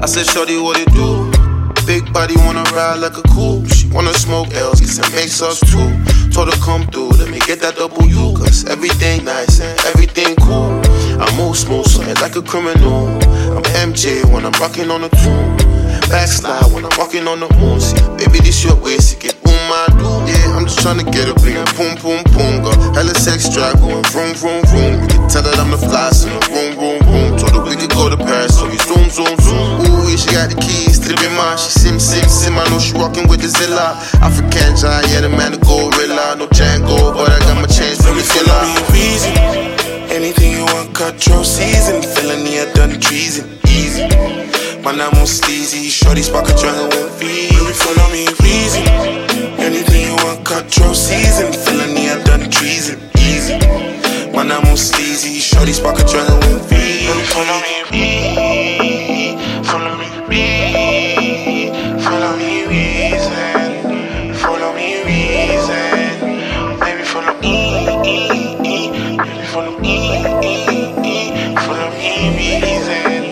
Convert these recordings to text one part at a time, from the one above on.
I said, shorty, what it do? Big body wanna ride like a coupe. She wanna smoke L's, and makes us two. Told her come through, let me get that W. Cause everything nice and everything cool. I move smooth, something like a criminal. I'm MJ when I'm rocking on the tune. Backslide when I'm walking on the moon. See, baby, this your way, see, get boom, I do. Yeah, I'm just tryna get a bring boom, boom, boom. Got hella sex drive going vroom, vroom, vroom. You can tell that I'm the flyest in the room, room, room. Told her we could go to Paris, so we zoom, zoom, zoom. Ooh, yeah, she got the keys to the Bima. She sim, sim, sim. I know she rockin' with the Zilla. African giant, yeah, the man, the gorilla. No Django, but I got my chains from the killer. Easy. Anything you want, control season. Felony, I done treason. Easy. Man, I'm on sleazy. Shorty spark a dragon with feet. Baby, follow me, easy. Anything you want, control season. Felony, I done treason. Easy. Man, I'm on sleazy. Shorty spark a dragon with feet. Baby, follow me, follow me, follow me, reason. Follow me, reason. Baby, follow me, baby, follow me, follow me, reason.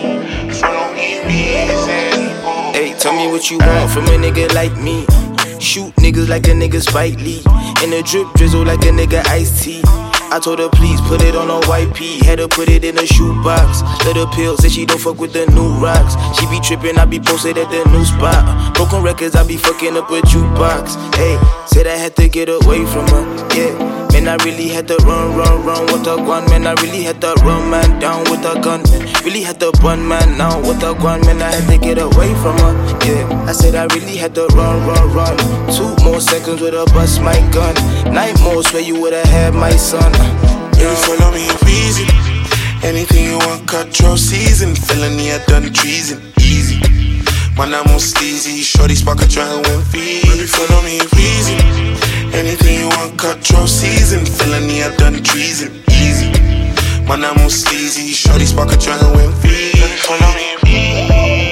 Hey, tell me what you want from a nigga like me. Shoot niggas like a nigga Spike Lee. In the drip drizzle like a nigga Ice-T. I told her please put it on a white pea. Had her put it in a shoebox. Let her pill, say she don't fuck with the new rocks. She be trippin', I be posted at the new spot. Broken records, I be fucking up a jukebox. Hey, said I had to get away from her, yeah. Man, I really had to run with a gun. Man, I really had to run man down with a gun. Man, really had to run man down with a gun. Man, I had to get away from her, yeah. I said I really had to run. 2 more seconds with a bust my gun. 9 more, swear you would've had my son. Baby, follow me, easy. Anything you want, control season. Felony, I done treason. Easy. Man, I'm on sleazy. Shorty spark a dragon with feet. Baby, follow me, easy. Anything you want, control season. Felony, I done treason. Easy. Man, I'm on sleazy. Shorty spark a dragon with feet. Baby, follow me,